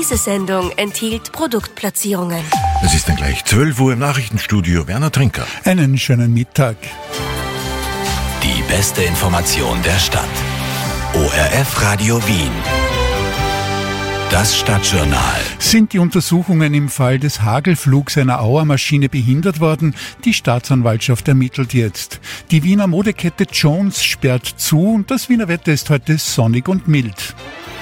Diese Sendung enthielt Produktplatzierungen. Es ist dann gleich 12 Uhr im Nachrichtenstudio. Werner Trinker. Einen schönen Mittag. Die beste Information der Stadt. ORF Radio Wien. Das Stadtjournal. Sind die Untersuchungen im Fall des Hagelflugs einer Auer-Maschine behindert worden? Die Staatsanwaltschaft ermittelt jetzt. Die Wiener Modekette Jones sperrt zu und das Wiener Wetter ist heute sonnig und mild.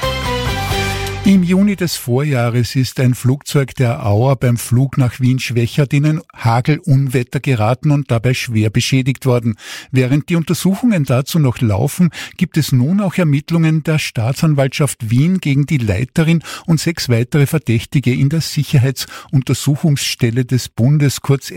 Im Juni des Vorjahres ist ein Flugzeug der Auer beim Flug nach Wien-Schwechat in ein Hagelunwetter geraten und dabei schwer beschädigt worden. Während die Untersuchungen dazu noch laufen, gibt es nun auch Ermittlungen der Staatsanwaltschaft Wien gegen die Leiterin und 6 weitere Verdächtige in der Sicherheitsuntersuchungsstelle des Bundes, kurz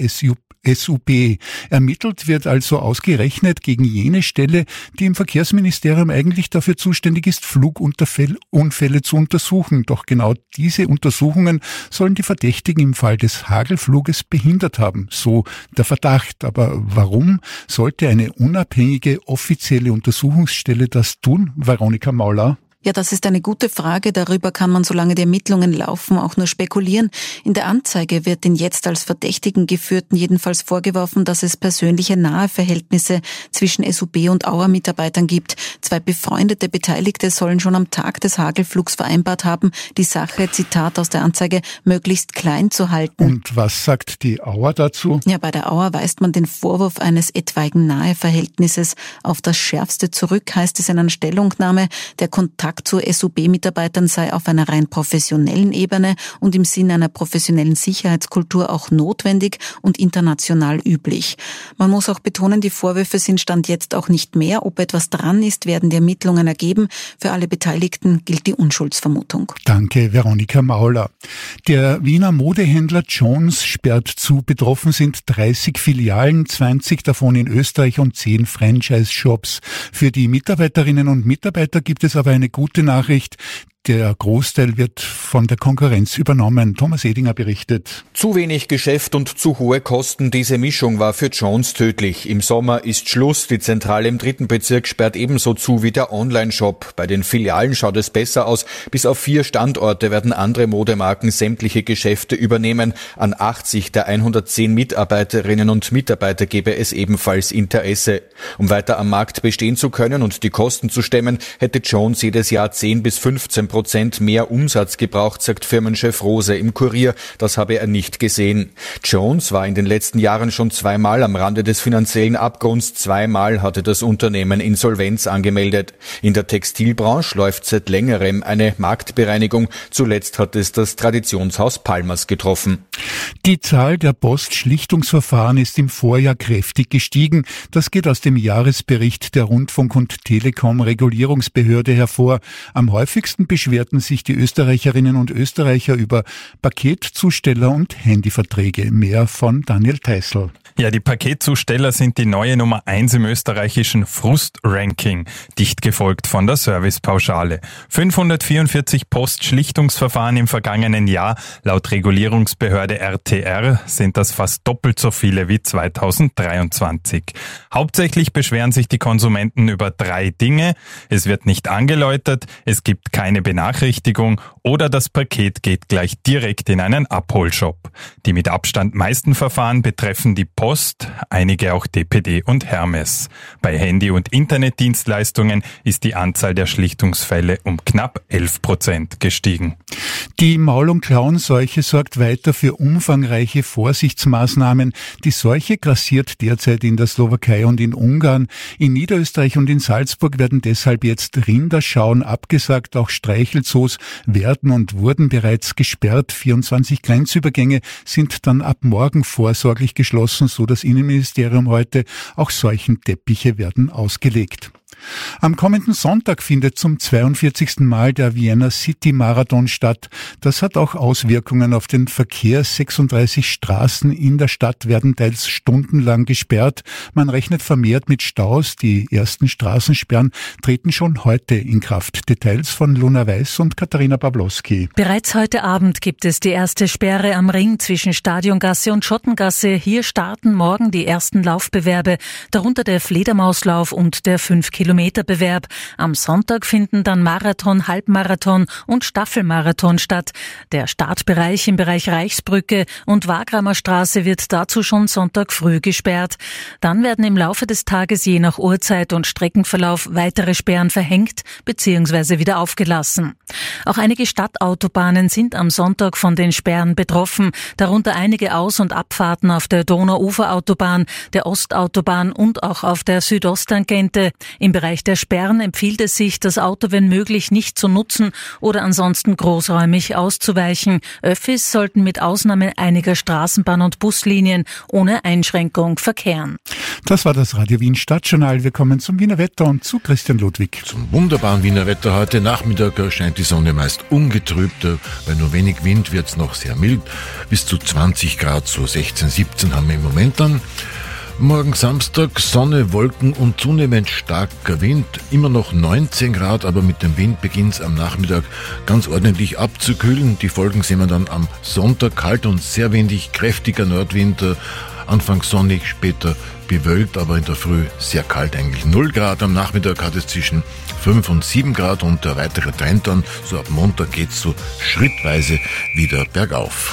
SUB. Ermittelt wird also ausgerechnet gegen jene Stelle, die im Verkehrsministerium eigentlich dafür zuständig ist, Flugunfälle zu untersuchen. Doch genau diese Untersuchungen sollen die Verdächtigen im Fall des Hagelfluges behindert haben. So der Verdacht. Aber warum sollte eine unabhängige offizielle Untersuchungsstelle das tun? Veronika Mauler. Ja, das ist eine gute Frage. Darüber kann man, solange die Ermittlungen laufen, auch nur spekulieren. In der Anzeige wird den jetzt als Verdächtigen geführten jedenfalls vorgeworfen, dass es persönliche nahe Verhältnisse zwischen SUB und Auer-Mitarbeitern gibt. 2 befreundete Beteiligte sollen schon am Tag des Hagelflugs vereinbart haben, die Sache, Zitat aus der Anzeige, möglichst klein zu halten. Und was sagt die Auer dazu? Ja, bei der Auer weist man den Vorwurf eines etwaigen Naheverhältnisses auf das Schärfste zurück, heißt es in einer Stellungnahme. Der Kontakt zu SUB-Mitarbeitern sei auf einer rein professionellen Ebene und im Sinne einer professionellen Sicherheitskultur auch notwendig und international üblich. Man muss auch betonen, die Vorwürfe sind Stand jetzt auch nicht mehr. Ob etwas dran ist, werden die Ermittlungen ergeben. Für alle Beteiligten gilt die Unschuldsvermutung. Danke, Veronika Mauler. Der Wiener Modehändler Jones sperrt zu. Betroffen sind 30 Filialen, 20 davon in Österreich und 10 Franchise-Shops. Für die Mitarbeiterinnen und Mitarbeiter gibt es aber eine gute Nachricht. Der Großteil wird von der Konkurrenz übernommen. Thomas Edinger berichtet. Zu wenig Geschäft und zu hohe Kosten. Diese Mischung war für Jones tödlich. Im Sommer ist Schluss. Die Zentrale im 3. Bezirk sperrt ebenso zu wie der Online-Shop. Bei den Filialen schaut es besser aus. Bis auf 4 Standorte werden andere Modemarken sämtliche Geschäfte übernehmen. An 80 der 110 Mitarbeiterinnen und Mitarbeiter gebe es ebenfalls Interesse. Um weiter am Markt bestehen zu können und die Kosten zu stemmen, hätte Jones jedes Jahr 10 bis 15% mehr Umsatz gebraucht, sagt Firmenchef Rose im Kurier. Das habe er nicht gesehen. Jones war in den letzten Jahren schon 2-mal am Rande des finanziellen Abgrunds. 2-mal hatte das Unternehmen Insolvenz angemeldet. In der Textilbranche läuft seit längerem eine Marktbereinigung. Zuletzt hat es das Traditionshaus Palmers getroffen. Die Zahl der Postschlichtungsverfahren ist im Vorjahr kräftig gestiegen. Das geht aus dem Jahresbericht der Rundfunk- und Telekom-Regulierungsbehörde hervor. Am häufigsten beschwerten sich die Österreicherinnen und Österreicher über Paketzusteller und Handyverträge. Mehr von Daniel Teissl. Ja, die Paketzusteller sind die neue Nummer 1 im österreichischen Frust-Ranking, dicht gefolgt von der Servicepauschale. 544 Postschlichtungsverfahren im vergangenen Jahr. Laut Regulierungsbehörde RTR sind das fast doppelt so viele wie 2023. Hauptsächlich beschweren sich die Konsumenten über 3 Dinge. Es wird nicht angeläutet, es gibt keine Benachrichtigung oder das Paket geht gleich direkt in einen Abholshop. Die mit Abstand meisten Verfahren betreffen die Post, einige auch DPD und Hermes. Bei Handy- und Internetdienstleistungen ist die Anzahl der Schlichtungsfälle um knapp 11% gestiegen. Die Maul- und Klauenseuche sorgt weiter für umfangreiche Vorsichtsmaßnahmen. Die Seuche grassiert derzeit in der Slowakei und in Ungarn. In Niederösterreich und in Salzburg werden deshalb jetzt Rinderschauen abgesagt. Auch Streichelzoos werden und wurden bereits gesperrt. 24 Grenzübergänge sind dann ab morgen vorsorglich geschlossen, so das Innenministerium heute. Auch Seuchenteppiche werden ausgelegt. Am kommenden Sonntag findet zum 42. Mal der Vienna City Marathon statt. Das hat auch Auswirkungen auf den Verkehr. 36 Straßen in der Stadt werden teils stundenlang gesperrt. Man rechnet vermehrt mit Staus. Die ersten Straßensperren treten schon heute in Kraft. Details von Luna Weiß und Katharina Pawlowski. Bereits heute Abend gibt es die erste Sperre am Ring zwischen Stadiongasse und Schottengasse. Hier starten morgen die ersten Laufbewerbe, darunter der Fledermauslauf und der 5 Kilometerbewerb. Am Sonntag finden dann Marathon, Halbmarathon und Staffelmarathon statt. Der Startbereich im Bereich Reichsbrücke und Wagramer Straße wird dazu schon Sonntag früh gesperrt. Dann werden im Laufe des Tages je nach Uhrzeit und Streckenverlauf weitere Sperren verhängt bzw. wieder aufgelassen. Auch einige Stadtautobahnen sind am Sonntag von den Sperren betroffen, darunter einige Aus- und Abfahrten auf der Donauuferautobahn, der Ostautobahn und auch auf der Südosttangente. Im Bereich der Sperren empfiehlt es sich, das Auto wenn möglich nicht zu nutzen oder ansonsten großräumig auszuweichen. Öffis sollten mit Ausnahme einiger Straßenbahn- und Buslinien ohne Einschränkung verkehren. Das war das Radio Wien Stadtjournal. Wir kommen zum Wiener Wetter und zu Christian Ludwig. Zum wunderbaren Wiener Wetter heute Nachmittag scheint die Sonne meist ungetrübt. Bei nur wenig Wind wird es noch sehr mild. Bis zu 20 Grad, so 16, 17 haben wir im Moment dann. Morgen Samstag Sonne, Wolken und zunehmend starker Wind. Immer noch 19 Grad, aber mit dem Wind beginnt es am Nachmittag ganz ordentlich abzukühlen. Die Folgen sehen wir dann am Sonntag. Kalt und sehr windig, kräftiger Nordwind. Anfangs sonnig, später bewölkt, aber in der Früh sehr kalt, eigentlich 0 Grad. Am Nachmittag hat es zwischen 5 und 7 Grad und der weitere Trend dann, so ab Montag geht's so schrittweise wieder bergauf.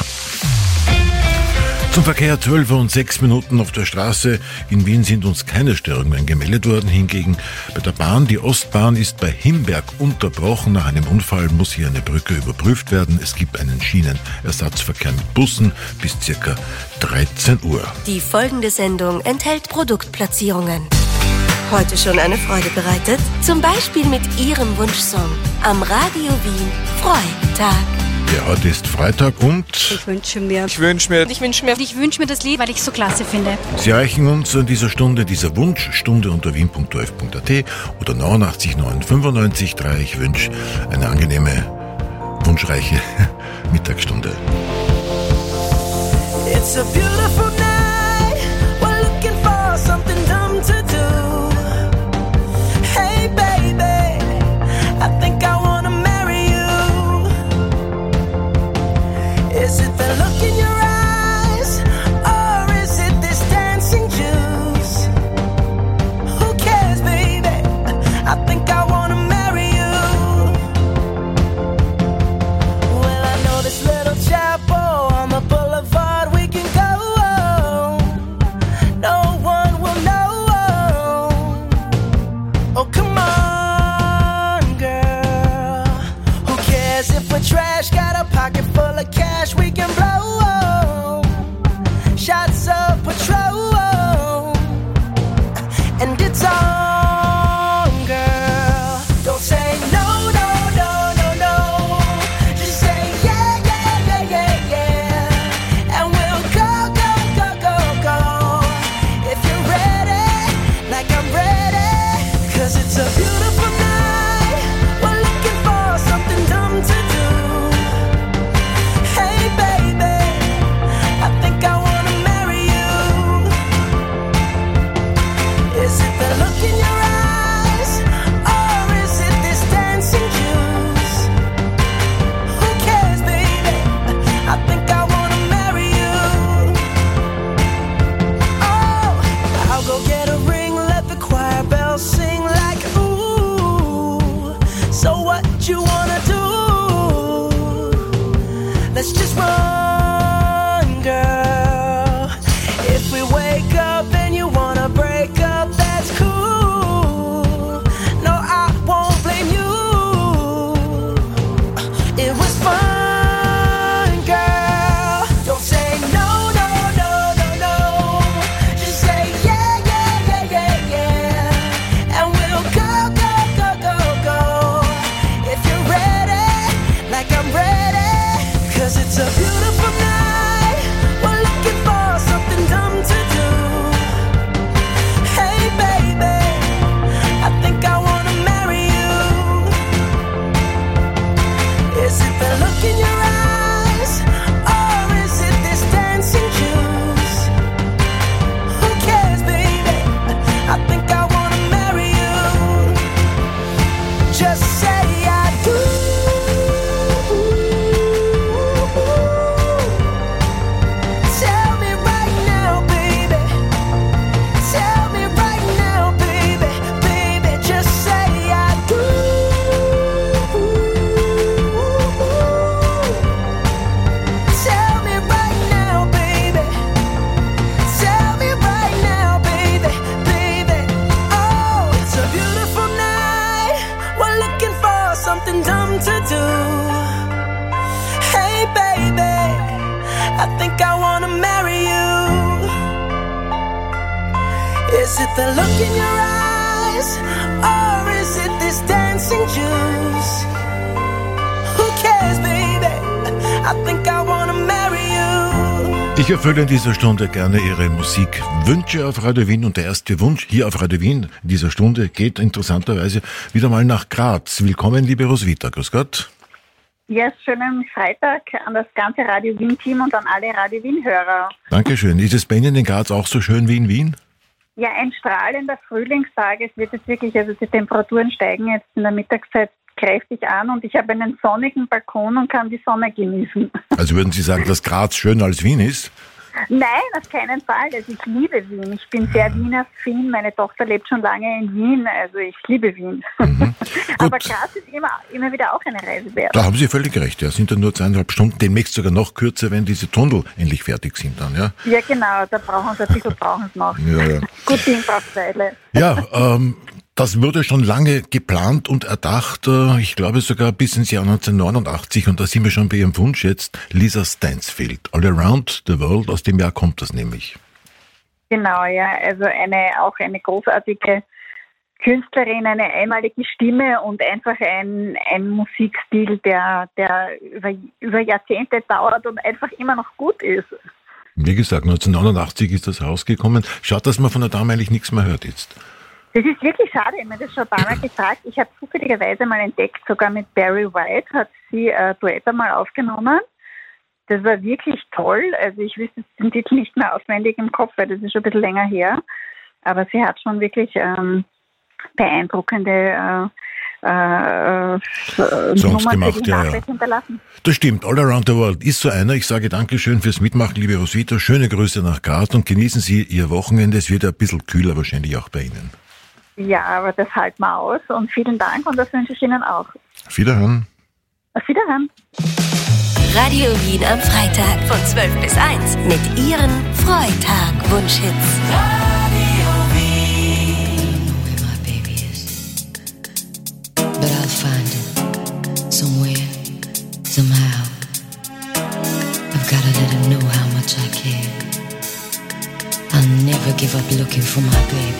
Zum Verkehr 12 und 6 Minuten auf der Straße. In Wien sind uns keine Störungen gemeldet worden. Hingegen bei der Bahn, die Ostbahn ist bei Himberg unterbrochen. Nach einem Unfall muss hier eine Brücke überprüft werden. Es gibt einen Schienenersatzverkehr mit Bussen bis ca. 13 Uhr. Die folgende Sendung enthält Produktplatzierungen. Heute schon eine Freude bereitet? Zum Beispiel mit Ihrem Wunschsong am Radio Wien Freitag. Ja, heute ist Freitag und Ich wünsche mir das Lied, weil ich es so klasse finde. Sie erreichen uns in dieser Stunde, dieser Wunschstunde unter wien.of.at oder 89 9 95 3. Ich wünsche eine angenehme, wunschreiche Mittagsstunde. It's a beautiful night. We're looking for something dumb to do. Hey baby, I think I wanna marry you. Is it the look in your eyes, or is it this dancing juice? Who cares, baby? I think I wanna marry you. Well, I know this little chapel on the boulevard we can go. I think I wanna marry you. Is it the look in your eyes, or is it this dancing juice? Who cares, baby? I think I wanna marry you. Ich erfülle in dieser Stunde gerne Ihre Musikwünsche auf Radio Wien, und der erste Wunsch hier auf Radio Wien in dieser Stunde geht interessanterweise wieder mal nach Graz. Willkommen, liebe Roswitha. Grüß Gott. Ja, schönen Freitag an das ganze Radio Wien-Team und an alle Radio Wien-Hörer. Dankeschön. Ist es bei Ihnen in Graz auch so schön wie in Wien? Ja, ein strahlender Frühlingstag. Es wird jetzt wirklich, also die Temperaturen steigen jetzt in der Mittagszeit kräftig an und ich habe einen sonnigen Balkon und kann die Sonne genießen. Also würden Sie sagen, dass Graz schöner als Wien ist? Nein, auf keinen Fall. Also ich liebe Wien. Ich bin sehr Wiener-affin. Meine Tochter lebt schon lange in Wien. Also ich liebe Wien. Aber Graz ist immer wieder auch eine Reise wert. Da haben Sie völlig recht. Ja, sind dann nur 2,5 Stunden. Demnächst sogar noch kürzer, wenn diese Tunnel endlich fertig sind dann. Ja, ja genau. Da brauchen Sie ein bisschen noch. Ja. Gut Ding braucht Zeile. Ja, das wurde schon lange geplant und erdacht, ich glaube sogar bis ins Jahr 1989, und da sind wir schon bei Ihrem Wunsch jetzt, Lisa Stansfield, All Around the World, aus dem Jahr kommt das nämlich. Genau, ja, also auch eine großartige Künstlerin, eine einmalige Stimme und einfach ein Musikstil, der über Jahrzehnte dauert und einfach immer noch gut ist. Wie gesagt, 1989 ist das rausgekommen. Schaut, dass man von der Dame eigentlich nichts mehr hört jetzt. Das ist wirklich schade, ich habe mir das schon ein paar Mal gefragt. Ich habe zufälligerweise mal entdeckt, sogar mit Barry White hat sie Duett einmal aufgenommen. Das war wirklich toll. Also ich wüsste den Titel nicht mehr auswendig im Kopf, weil das ist schon ein bisschen länger her. Aber sie hat schon wirklich beeindruckende Songs Nummern gemacht, für die Nachwelt hinterlassen. Das stimmt, All Around the World ist so einer. Ich sage Dankeschön fürs Mitmachen, liebe Roswitha. Schöne Grüße nach Graz und genießen Sie Ihr Wochenende. Es wird ein bisschen kühler wahrscheinlich auch bei Ihnen. Ja, aber das halten wir aus und vielen Dank und das wünsche ich Ihnen auch. Auf Wiederhören. Auf Wiederhören. Radio Wien am Freitag von 12 bis 1 mit Ihren Freitag-Wunschhits. Radio Wien. Where my baby is, but I'll find it somewhere, somehow. I've gotta let him know how much I care. I'll never give up looking for my baby.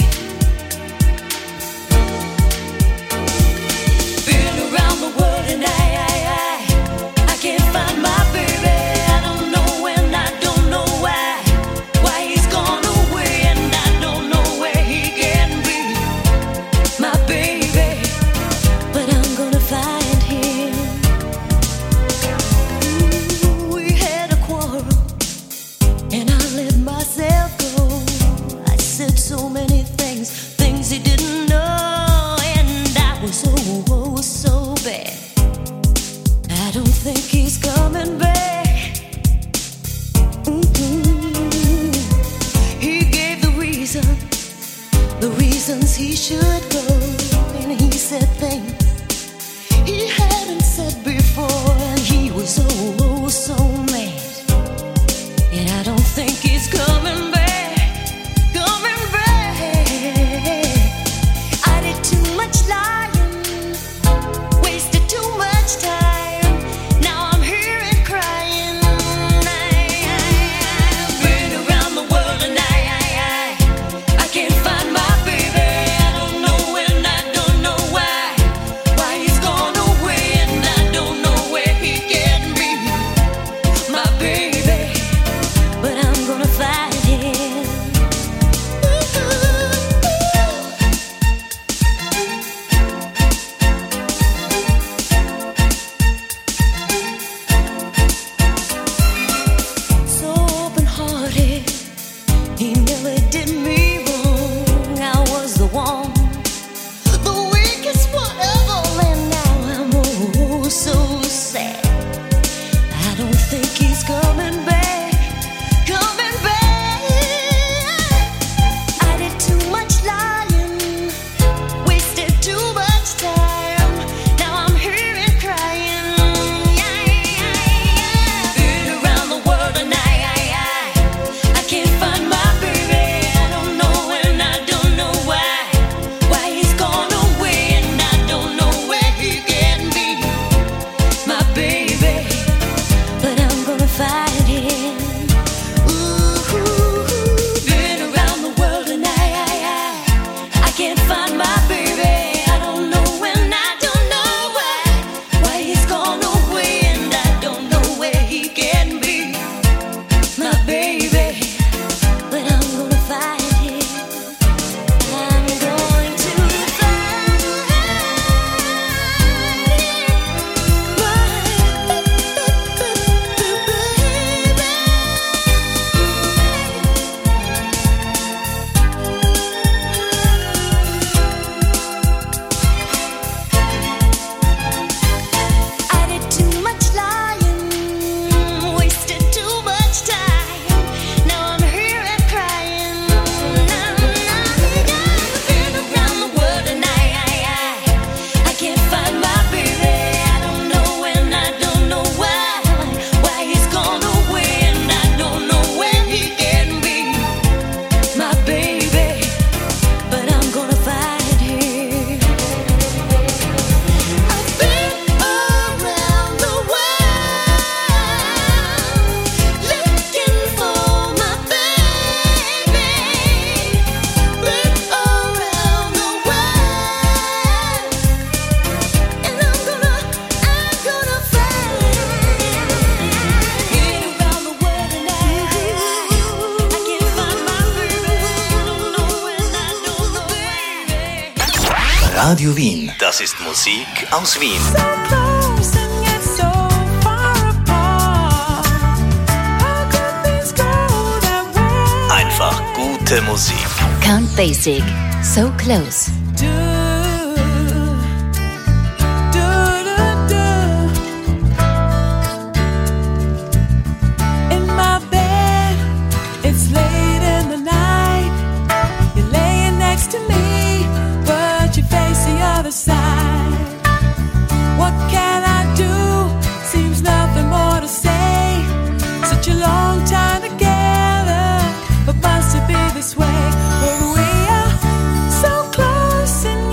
He should go, and he said things he hadn't said before, and he was so mad. And I don't think he's coming back, coming back. I did too much lying, wasted too much time. Now I'm here and crying. I've been around the world and I can't find my baby. Fly. baby, but I'm gonna fight it. I'm going to fight it. I did too much lying, wasted too much time. Now I'm here and crying. I've been around the world and I can't find my baby. I don't know and I don't know why he's gone away, and I don't know when he can be my baby, but I'm gonna fight it. I've been around the world looking for my baby. Been around the world, and I'm gonna fight it. Been around the world and I can't find my baby. I don't know when I don't know baby. Radio Wien, das ist Musik aus Wien. So close and yet so far apart. How could things go that way? Einfach gute Musik. Count Basic, So Close. In my bed, it's late in the night. You're laying next to me, but you face the other side. What can I do? Seems nothing more to say. Such a long time together, but must it be this way? But we are so close and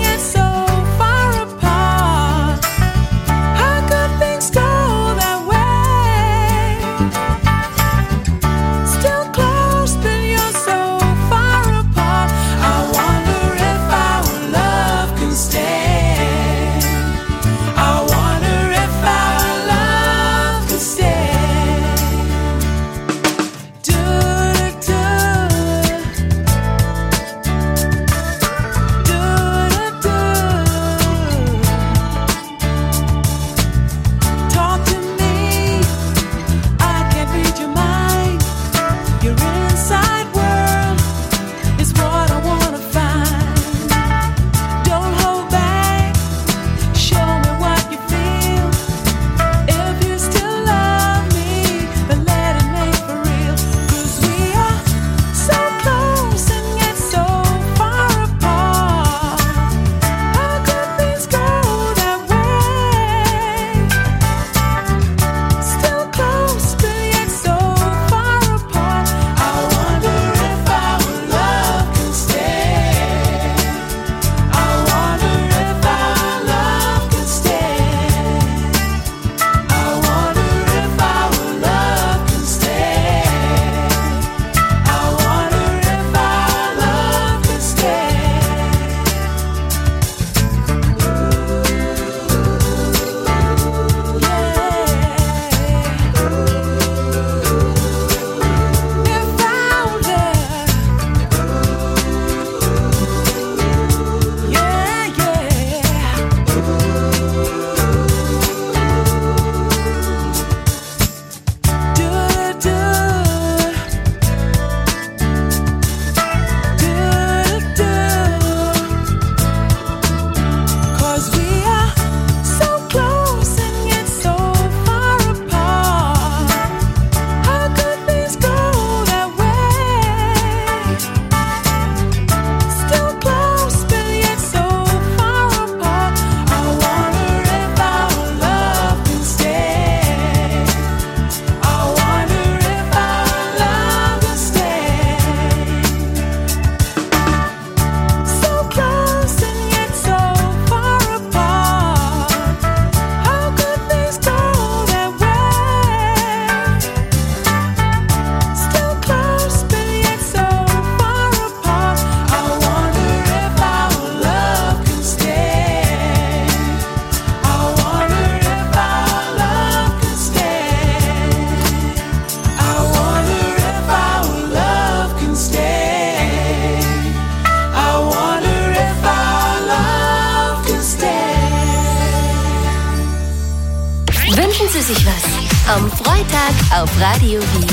sich was. Am Freitag auf Radio Wien.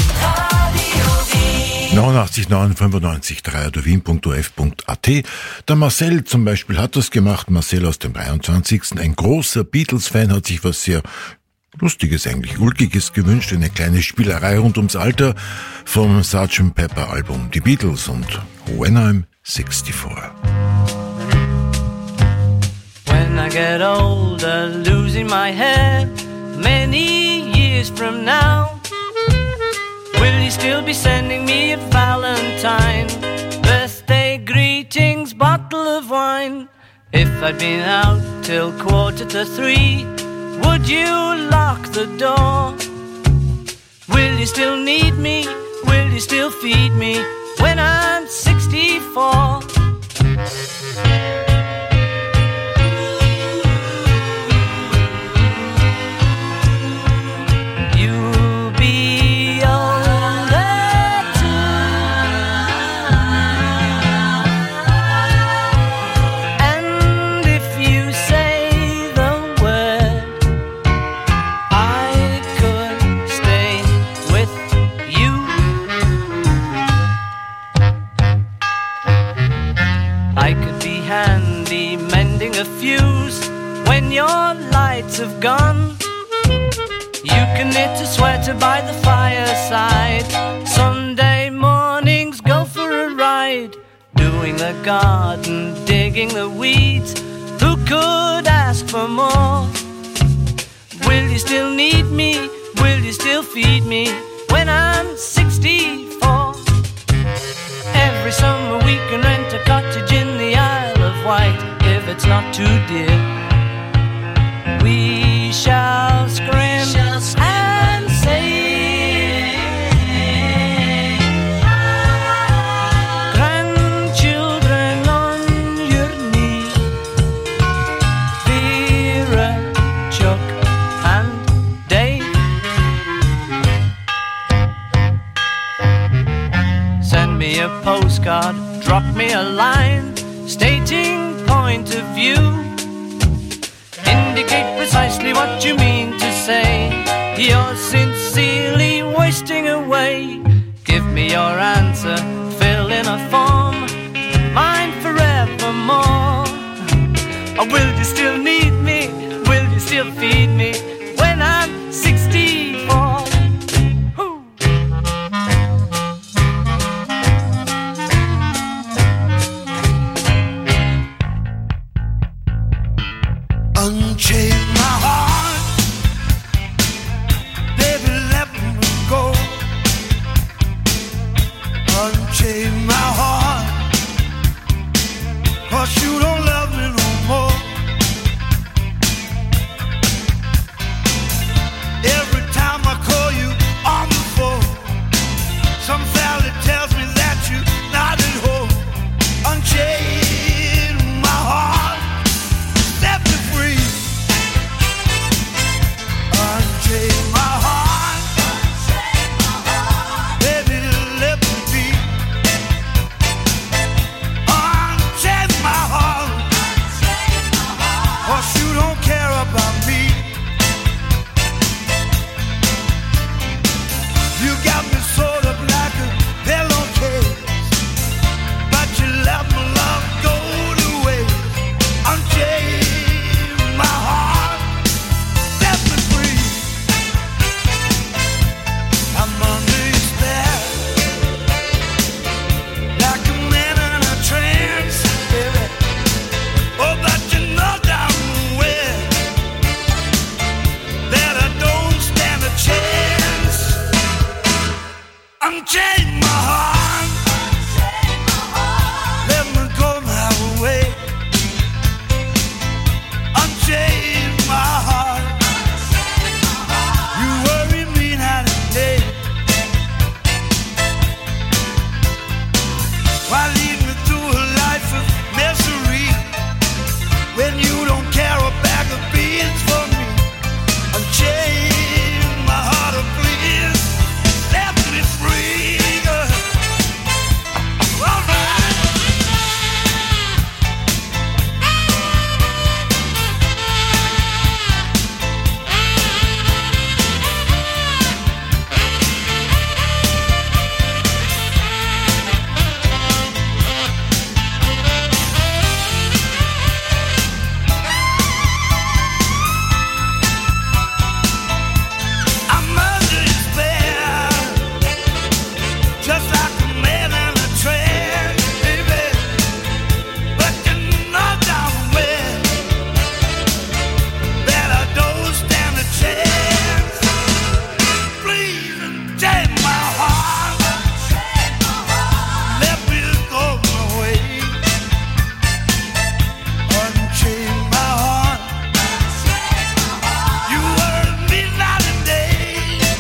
89,9 95 wien.of.at. Der Marcel zum Beispiel hat das gemacht. Marcel aus dem 23. Ein großer Beatles-Fan, hat sich was sehr Lustiges, eigentlich Ulkiges gewünscht. Eine kleine Spielerei rund ums Alter vom Sgt. Pepper Album. Die Beatles und When I'm 64. When I get older, losing my head, many years from now, will you still be sending me a Valentine, birthday greetings, bottle of wine? If I'd been out till 2:45, would you lock the door? Will you still need me? Will you still feed me when I'm 64? Fuse when your lights have gone. You can knit a sweater by the fireside. Sunday mornings go for a ride, doing the garden, digging the weeds. Who could ask for more? Will you still need me? Will you still feed me when I'm 64? Every summer we can rent a cottage in the Isle of Wight. If it's not too dear, we shall scream and sing. Grandchildren on your knee, Vera, Chuck and Dave. Send me a postcard, drop me a line, stating point of view. Indicate precisely what you mean to say. You're sincerely wasting away. Give me your answer, fill in a form, mine forevermore. Or will you still need me? Will you still feed me when I'm 64? Unchain my heart, baby, let me go. Unchain my heart, 'cause you don't love me no more. Every time I call you on the phone, some fella tells me that you're not at home. Unchain my heart, set me free. Unchain my heart, baby, let me be. Unchain my heart, 'cause you don't care about me. You got me sort of like a pillowcase, but you let my love go to waste. Unchain my heart, set me free. I'm under your spell, like a man in a trance, baby. Oh, but you know damn well that I don't stand a chance. Unchain my heart, let me go my way. Unchain my heart, you worry me night and day. Why lead me through a life of misery when you don't care a bag of beans for me? Unchain my heart, oh please, set me free, girl. just like a man in a trance, baby. But you know down where that I don't stand a chance. Please take my heart, let me go away. Unchain my heart, you hurt me night and day.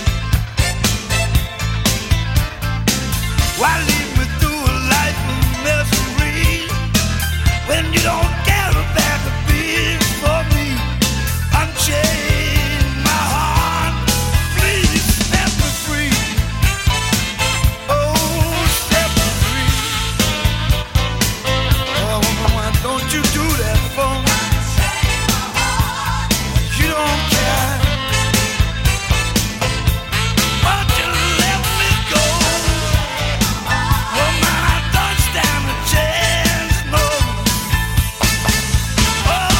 Why lead me through a life of misery when you don't care a bag of beans for me? Unchain my heart, please set me free. Oh, set me free. Oh, why don't you do that for me? You don't care. Won't you let me go? Oh, man, I don't stand a chance, no. Oh,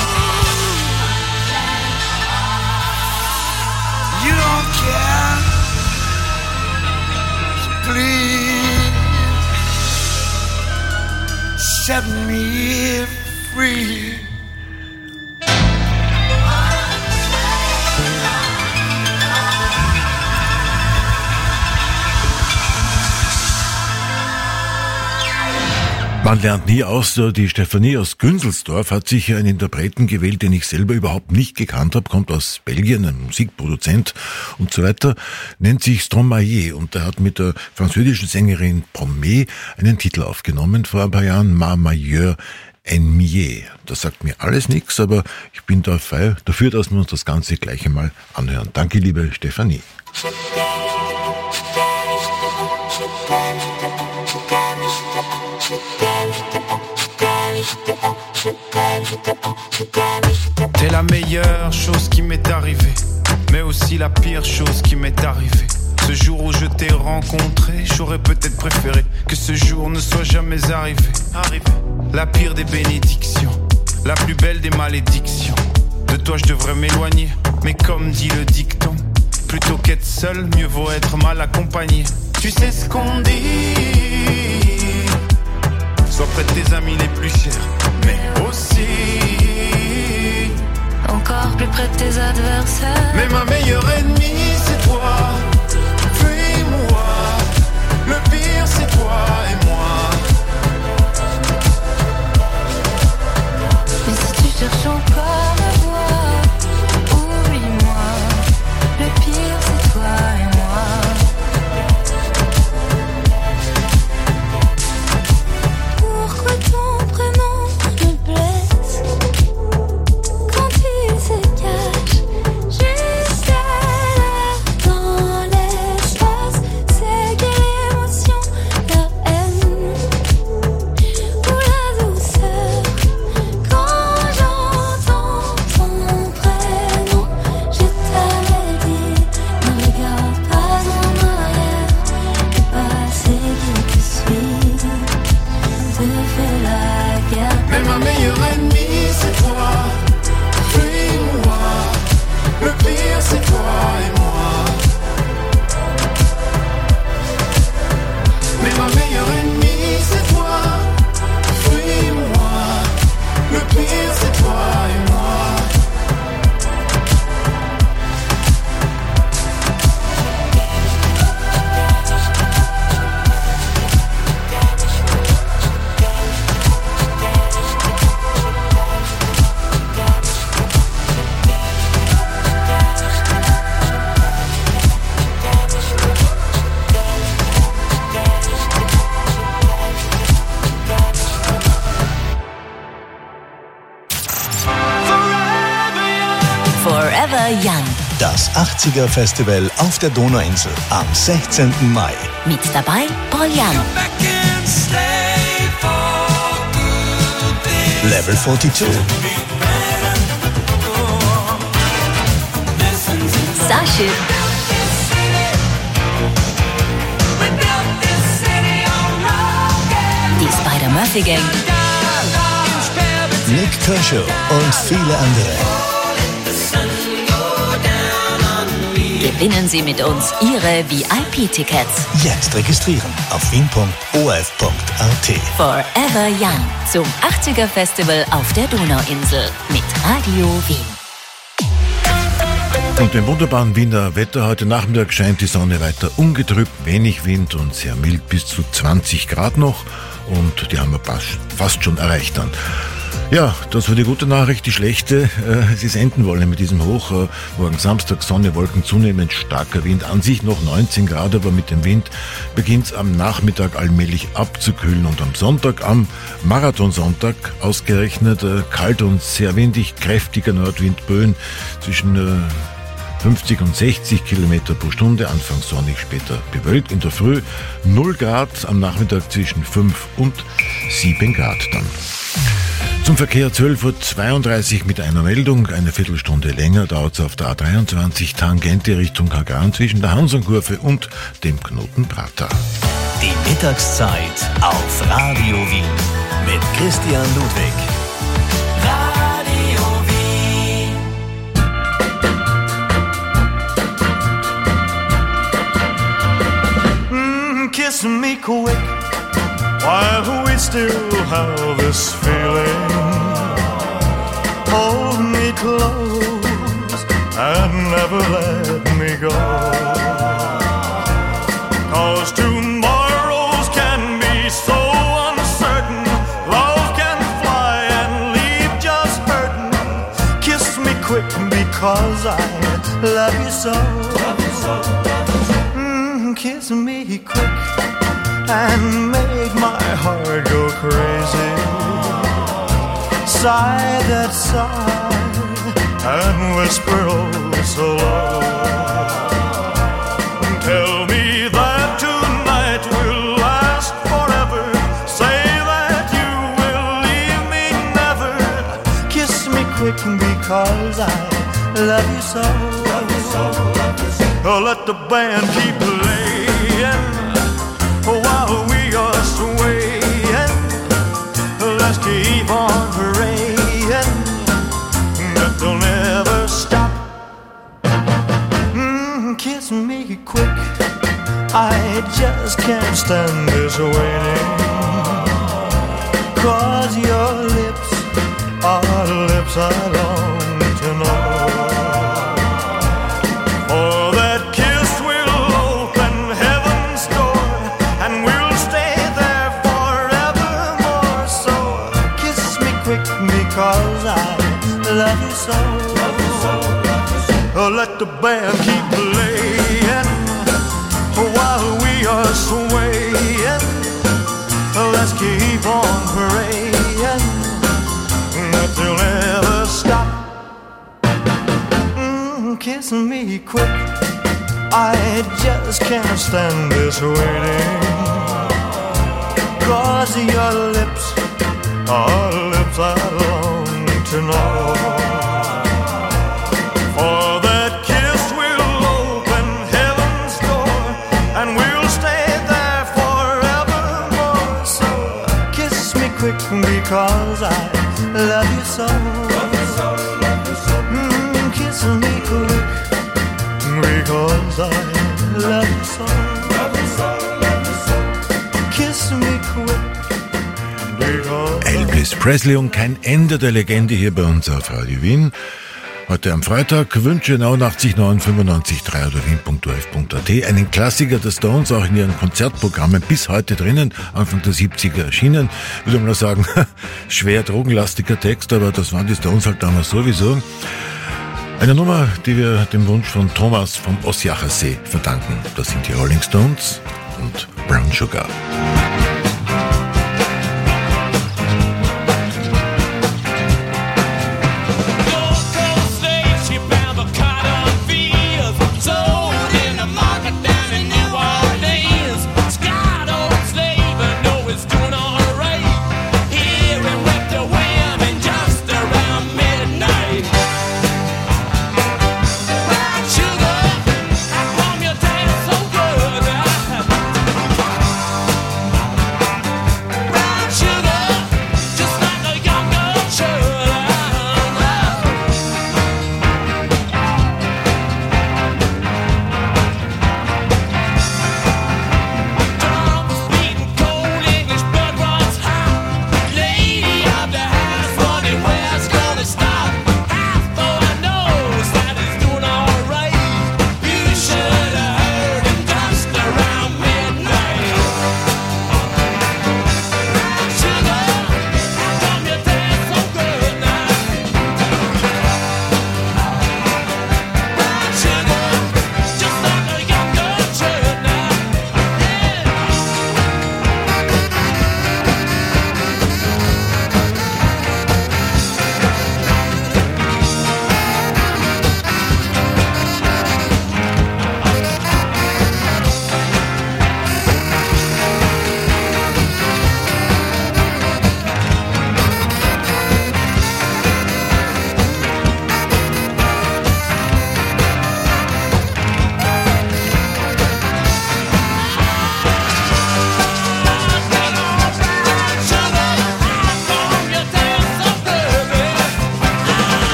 you don't care. So please set me free. Man lernt nie aus. Die Stefanie aus Günzelsdorf hat sich einen Interpreten gewählt, den ich selber überhaupt nicht gekannt habe, kommt aus Belgien, ein Musikproduzent und so weiter, nennt sich Stromae und er hat mit der französischen Sängerin Promé einen Titel aufgenommen vor ein paar Jahren, Ma Meilleure Ennemie. Das sagt mir alles nichts, aber ich bin dafür, dass wir uns das Ganze gleich einmal anhören. Danke, liebe Stefanie. T'es la meilleure chose qui m'est arrivée, mais aussi la pire chose qui m'est arrivée. Ce jour où je t'ai rencontré, j'aurais peut-être préféré que ce jour ne soit jamais arrivé. La pire des bénédictions, la plus belle des malédictions. De toi je devrais m'éloigner, mais comme dit le dicton, plutôt qu'être seul, mieux vaut être mal accompagné. Tu sais ce qu'on dit, sois près de tes amis les plus chers, mais aussi encore plus près de tes adversaires. Mais ma meilleure ennemie c'est toi, fuis-moi. Le pire c'est toi et moi. Mais si tu cherches encore à voir, oublie-moi. Le pire c'est toi et moi. Pourquoi ton prénom me blesse quand tu se caches juste là dans l'espace? C'est quelle émotion, la haine ou la douceur quand j'entends ton prénom? Je t'avais dit, ne regarde pas en arrière, le passé qui te suit te fait la guerre. Mais ma meilleure ennemie c'est toi, fuis-moi. Le pire c'est toi et moi. Mais ma meilleure ennemie c'est toi, fuis-moi. Le pire c'est toi et moi. Forever Young. Das 80er Festival auf der Donauinsel am 16. Mai. Mit dabei Paul Young, Level 42, Starship, die Spider-Murphy Gang, Nick Kershaw und viele andere. Gewinnen Sie mit uns Ihre VIP-Tickets. Jetzt registrieren auf wien.of.at. Forever Young zum 80er Festival auf der Donauinsel mit Radio Wien. Und im wunderbaren Wiener Wetter heute Nachmittag scheint die Sonne weiter ungetrübt, wenig Wind und sehr mild, bis zu 20 Grad noch. Und die haben wir fast schon erreicht dann. Ja, das war die gute Nachricht. Die schlechte, es ist enden wollen mit diesem Hoch. Morgen Samstag Sonne, Wolken, zunehmend starker Wind. An sich noch 19 Grad, aber mit dem Wind beginnt es am Nachmittag allmählich abzukühlen. Und am Sonntag, am Marathonsonntag, ausgerechnet kalt und sehr windig, kräftiger Nordwindböen zwischen 50 und 60 Kilometer pro Stunde, anfangs sonnig, später bewölkt. In der Früh 0 Grad, am Nachmittag zwischen 5 und 7 Grad dann. Zum Verkehr 12.32 Uhr mit einer Meldung. Eine Viertelstunde länger dauert es auf der A23 Tangente Richtung Kagan zwischen der Hansonkurve und dem Knoten Prater. Die Mittagszeit auf Radio Wien mit Christian Ludwig. Kiss me quick while we still have this feeling. Hold me close and never let me go. 'Cause tomorrows can be so uncertain. Love can fly and leave just hurting. Kiss me quick because I love you so. Kiss me quick and make my heart go crazy. Sigh that sigh and whisper oh so low. Tell me that tonight will last forever. Say that you will leave me never. Kiss me quick because I love you so. Oh, let the band keep playing while we are swaying. Let's keep on praying that they'll never stop. Kiss me quick, I just can't stand this waiting. 'Cause your lips are the lips I long to know. Because I love you so. Oh, let the band keep playing while we are swaying. Let's keep on praying that they'll never stop. Kiss me quick, I just can't stand this waiting. 'Cause your lips are lips I long to know. For that kiss will open heaven's door and we'll stay there forevermore. So kiss me quick because I love you so. Kiss me quick because I love you so. Kiss me quick. Elvis Presley und kein Ende der Legende hier bei uns auf Radio Wien. Heute am Freitag Wünsche 89 9 95 3 oder wien.of.at. Einen Klassiker der Stones, auch in ihren Konzertprogrammen bis heute drinnen, Anfang der 70er erschienen. Würde man sagen, schwer drogenlastiger Text, aber das waren die Stones halt damals sowieso. Eine Nummer, die wir dem Wunsch von Thomas vom Ossiacher See verdanken. Das sind die Rolling Stones und Brown Sugar.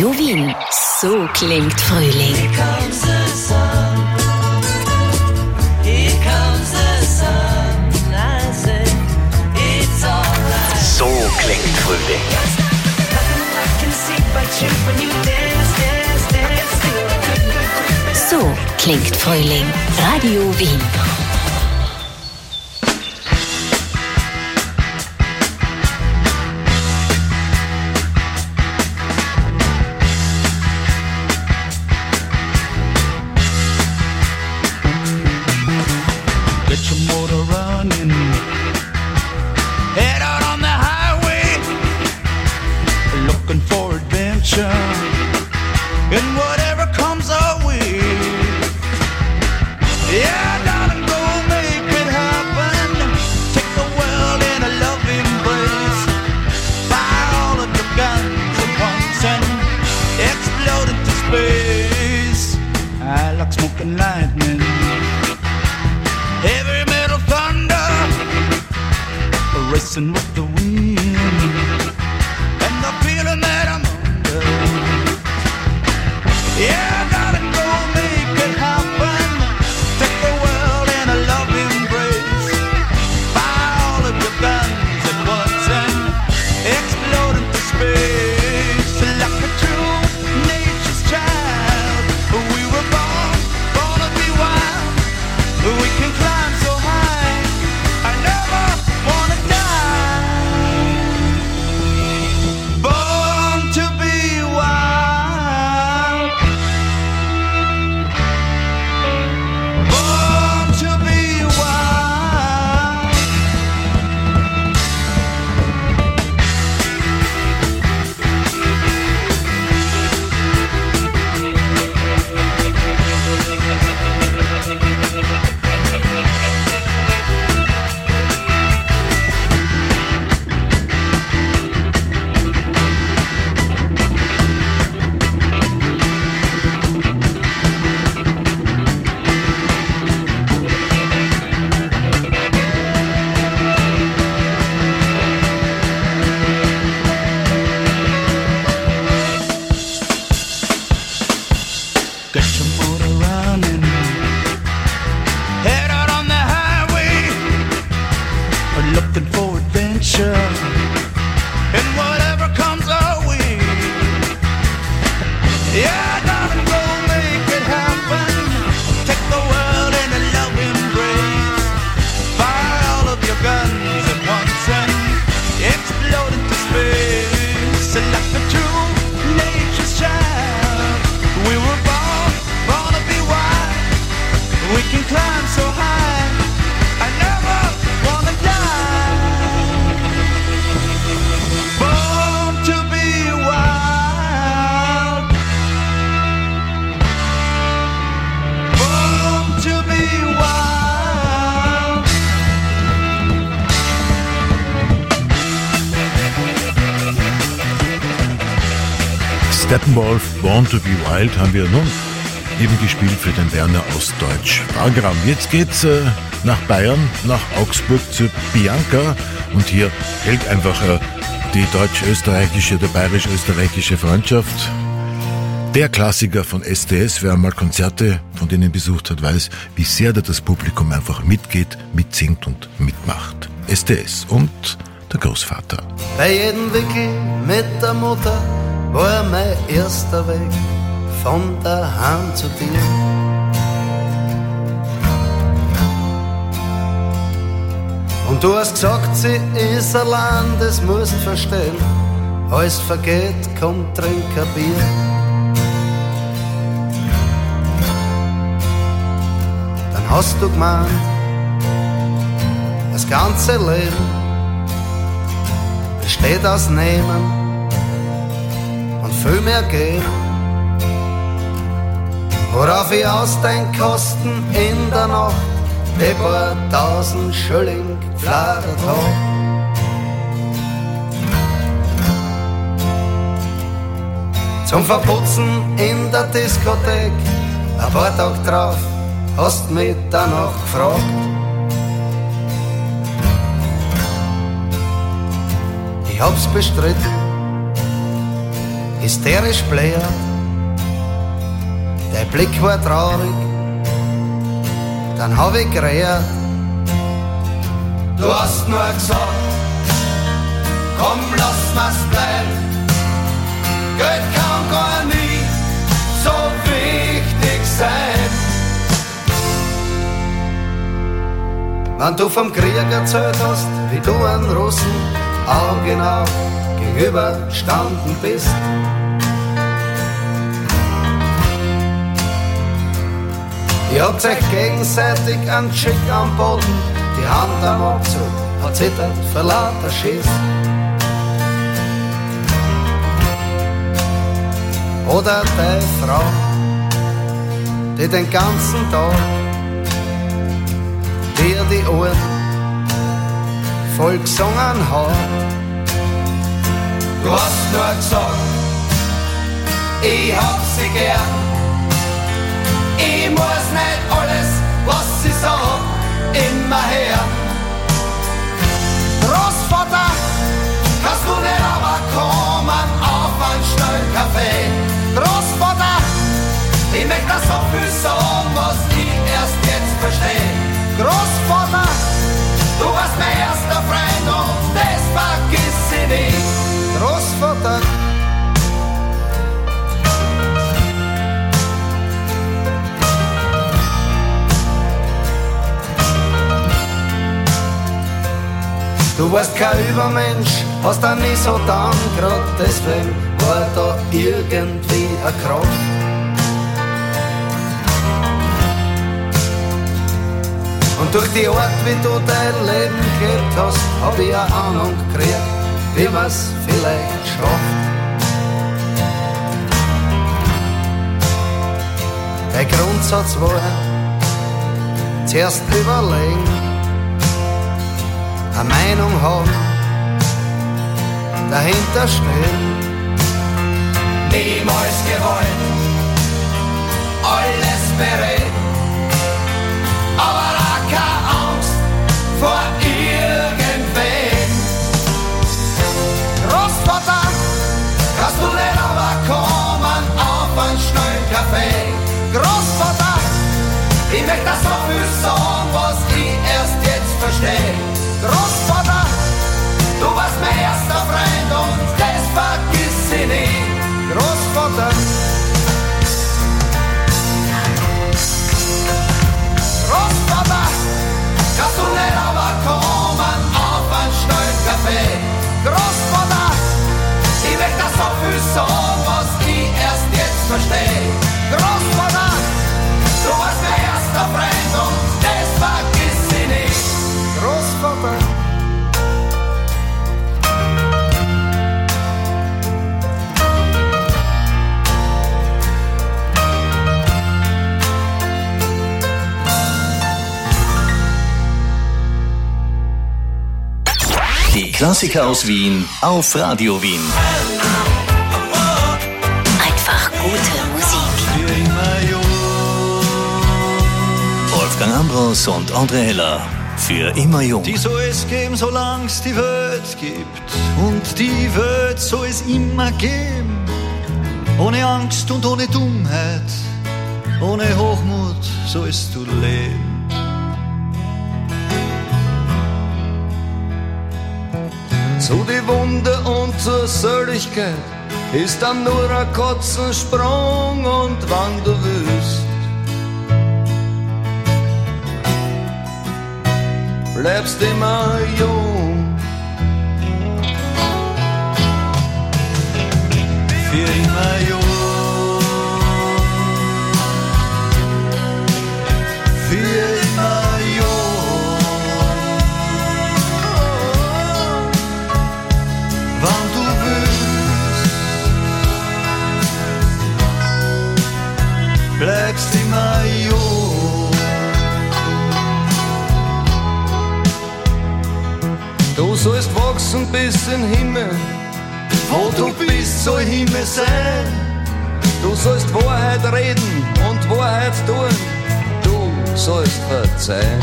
Radio Wien. So klingt Frühling. So klingt Frühling. So klingt Frühling. Radio Wien. Get your motor running. Head out on the highway. Looking for adventure. And whatever comes our way. Yeah, darling, go make it happen. Take the world in a loving embrace. Fire all of your guns at once and explode into space. I like smoking lightning. Heavy metal thunder, racing with the wind, and the feeling that I'm under. Yeah, darling, go make it happen. Take the world in a loving embrace. Fire all of your guns at once and explode into space. Like a true nature's child, we were born to be wild. We can climb so high, I never wanna die. Born to be wild. Born to be wild. Get your motor running. Head out on the highway. Looking for adventure. And whatever comes our way. Yeah, darling, go make it happen. Take the world in a loving embrace. Fire all of your guns at once and explode into space. Like the true nature's child, we were born to be wild. We can climb so high, I never wanna die. Born to be wild. Born to be wild. Steppenwolf, Born to be Wild haben wir nun eben gespielt für den Berner Ostdeutsch Wahlraum. Jetzt geht's nach Bayern, nach Augsburg zu Bianca und hier hält einfach die deutsch-österreichische, der bayerisch-österreichische Freundschaft. Der Klassiker von STS, wer einmal Konzerte von denen besucht hat, weiß, wie sehr da das Publikum einfach mitgeht, mitsingt und mitmacht. STS und der Großvater. Bei jedem Wickel mit der Mutter war mein erster Weg von daheim zu dir. Und du hast gesagt, sie ist allein, das musst verstehen. Alles vergeht, komm, trink ein Bier. Dann hast du gemeint, das ganze Leben besteht aus Nehmen und viel mehr Geben. Worauf ich aus den Kosten in der Nacht die paar 1000 Schilling gefladert hab. Zum Verputzen in der Diskothek, ein paar Tage drauf, hast mich danach gefragt. Ich hab's bestritten, hysterisch bläht. Dein Blick war traurig, dann hab ich geredet. Du hast nur gesagt, komm, lass mal's bleiben. Geld kann gar nie so wichtig sein. Wenn du vom Krieg erzählt hast, wie du einen Russen Auge in Auge gegenüber gestanden bist. Ihr habt euch gegenseitig einen Schick am Boden, die Hand am Abzug hat zittert vor lauter Schiss. Oder deine Frau, die den ganzen Tag dir die Ohren voll gesungen hat. Du hast nur gesagt, ich hab sie gern. Ich muss nicht alles, was sie sagt, immer hören. Großvater, kannst du nicht aber kommen auf einen schnellen Kaffee? Großvater, ich möchte das so viel sagen, was ich erst jetzt verstehe. Großvater, du warst mein erster Freund und das vergiss ich nicht. Großvater, du warst kein Übermensch, hast da nie so getan, grad deswegen war da irgendwie eine Kraft. Und durch die Art, wie du dein Leben gelebt hast, hab ich eine Ahnung gekriegt, wie man's vielleicht schafft. Der Grundsatz war, zuerst überlegen, eine Meinung haben, dahinter stehen. Niemals gewollt, alles bereit, aber auch keine Angst vor irgendwen. Großvater, kannst du nicht aber kommen auf einen schnellen Kaffee? Großvater, ich möchte das so viel sagen, was ich erst jetzt verstehe. Großvater, du warst mein erster Freund und das vergiss ich nie. Großvater, Großvater, kannst du nicht aber kommen auf einen schnellen Kaffee? Großvater, ich möchte das so viel sagen, was ich erst jetzt verstehe. Großvater, du warst mein erster Freund und das vergiss ich nicht. Großvater, Die Klassiker aus Wien auf Radio Wien. Einfach gute Musik. Wolfgang Ambros und André Heller. Für immer jung. Die soll es geben, solange es die Welt gibt. Und die Welt soll es immer geben. Ohne Angst und ohne Dummheit. Ohne Hochmut sollst du leben. Zu die Wunde und zur Seligkeit ist dann nur ein Katzensprung. Und wann du willst, bleibst immer jung. Für immer jung. Für immer jung. Wann du willst, bleibst immer jung. Du sollst wachsen bis in den Himmel, wo du bist, soll Himmel sein. Du sollst Wahrheit reden und Wahrheit tun, du sollst verzeihen.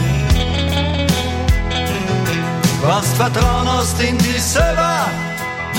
Was Vertrauen hast in dich selber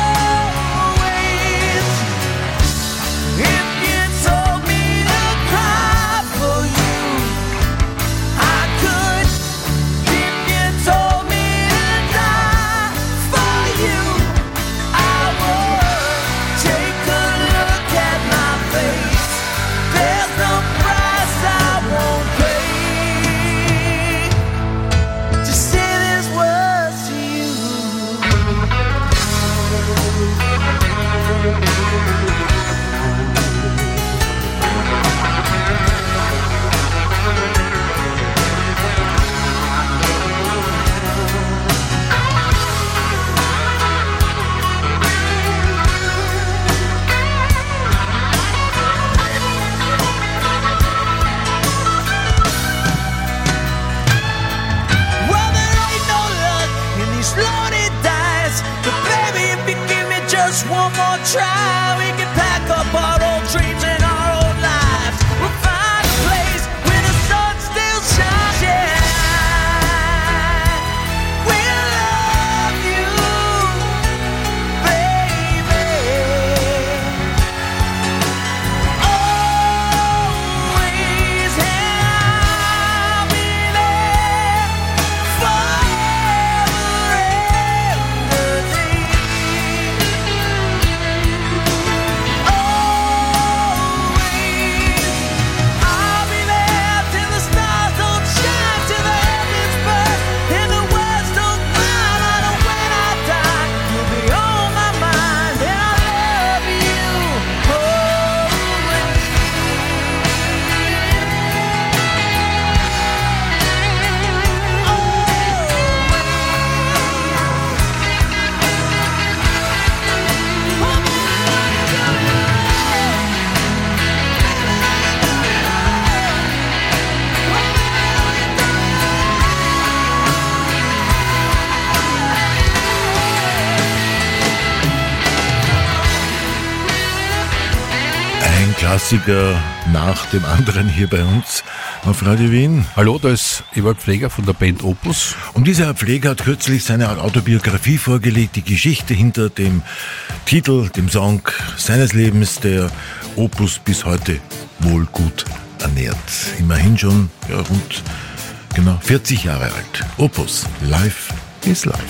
Klassiker nach dem anderen hier bei uns auf Radio Wien. Hallo, da ist Ewald Pfleger von der Band Opus. Und dieser Herr Pfleger hat kürzlich seine Autobiografie vorgelegt, die Geschichte hinter dem Titel, dem Song seines Lebens, der Opus bis heute wohl gut ernährt. Immerhin schon rund 40 Jahre alt. Opus, Life is Life.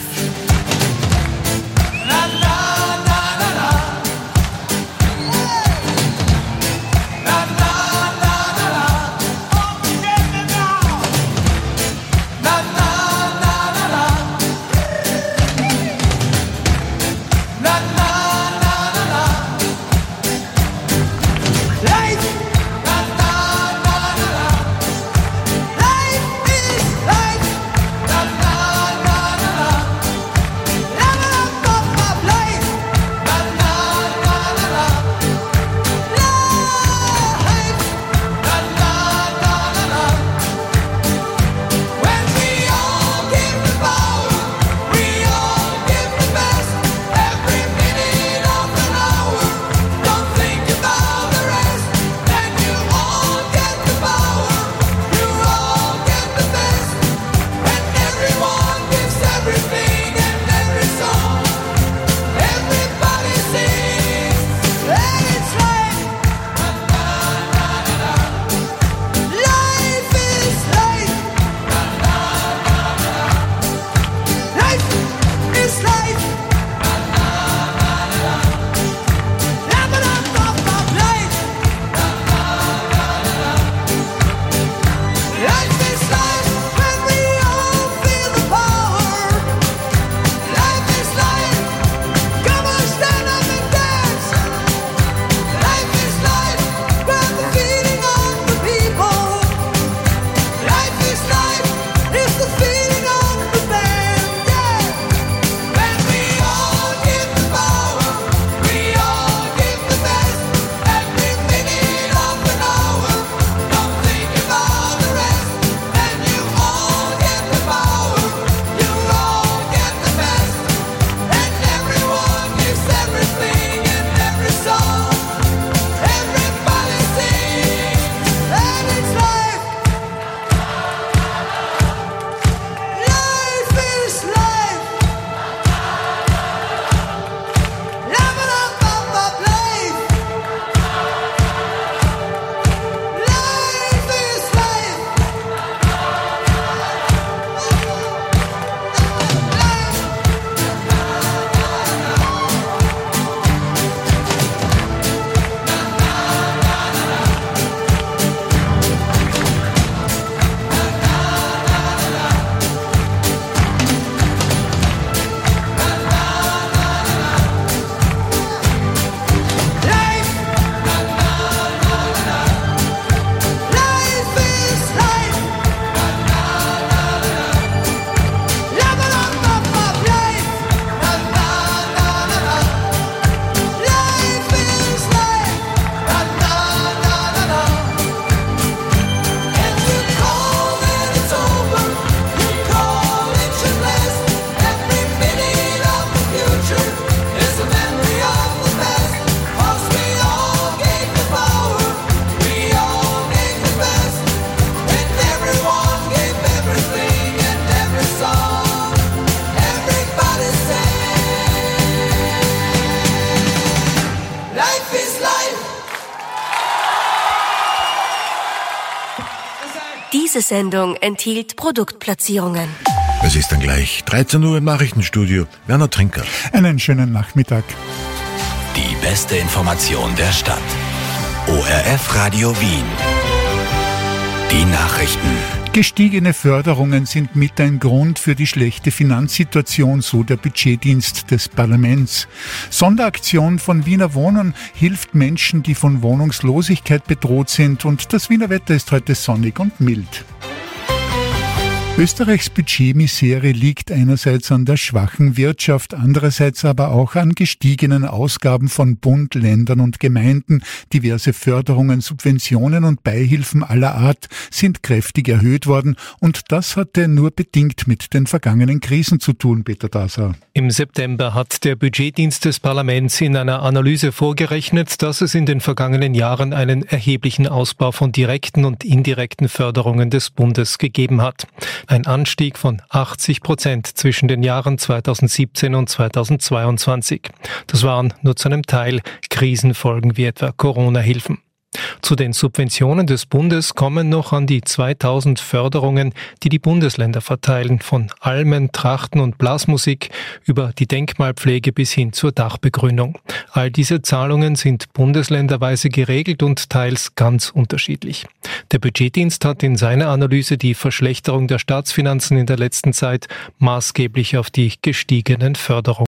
Diese Sendung enthielt Produktplatzierungen. Es ist dann gleich 13 Uhr im Nachrichtenstudio. Werner Trinker. Einen schönen Nachmittag. Die beste Information der Stadt. ORF Radio Wien. Die Nachrichten. Gestiegene Förderungen sind mit ein Grund für die schlechte Finanzsituation, so der Budgetdienst des Parlaments. Sonderaktion von Wiener Wohnen hilft Menschen, die von Wohnungslosigkeit bedroht sind, und das Wiener Wetter ist heute sonnig und mild. Österreichs Budgetmisere liegt einerseits an der schwachen Wirtschaft, andererseits aber auch an gestiegenen Ausgaben von Bund, Ländern und Gemeinden. Diverse Förderungen, Subventionen und Beihilfen aller Art sind kräftig erhöht worden und das hatte nur bedingt mit den vergangenen Krisen zu tun, Peter Dasau. Im September hat der Budgetdienst des Parlaments in einer Analyse vorgerechnet, dass es in den vergangenen Jahren einen erheblichen Ausbau von direkten und indirekten Förderungen des Bundes gegeben hat. Ein Anstieg von 80% zwischen den Jahren 2017 und 2022. Das waren nur zu einem Teil Krisenfolgen wie etwa Corona-Hilfen. Zu den Subventionen des Bundes kommen noch an die 2000 Förderungen, die die Bundesländer verteilen, von Almen, Trachten und Blasmusik über die Denkmalpflege bis hin zur Dachbegrünung. All diese Zahlungen sind bundesländerweise geregelt und teils ganz unterschiedlich. Der Budgetdienst hat in seiner Analyse die Verschlechterung der Staatsfinanzen in der letzten Zeit maßgeblich auf die gestiegenen Förderungen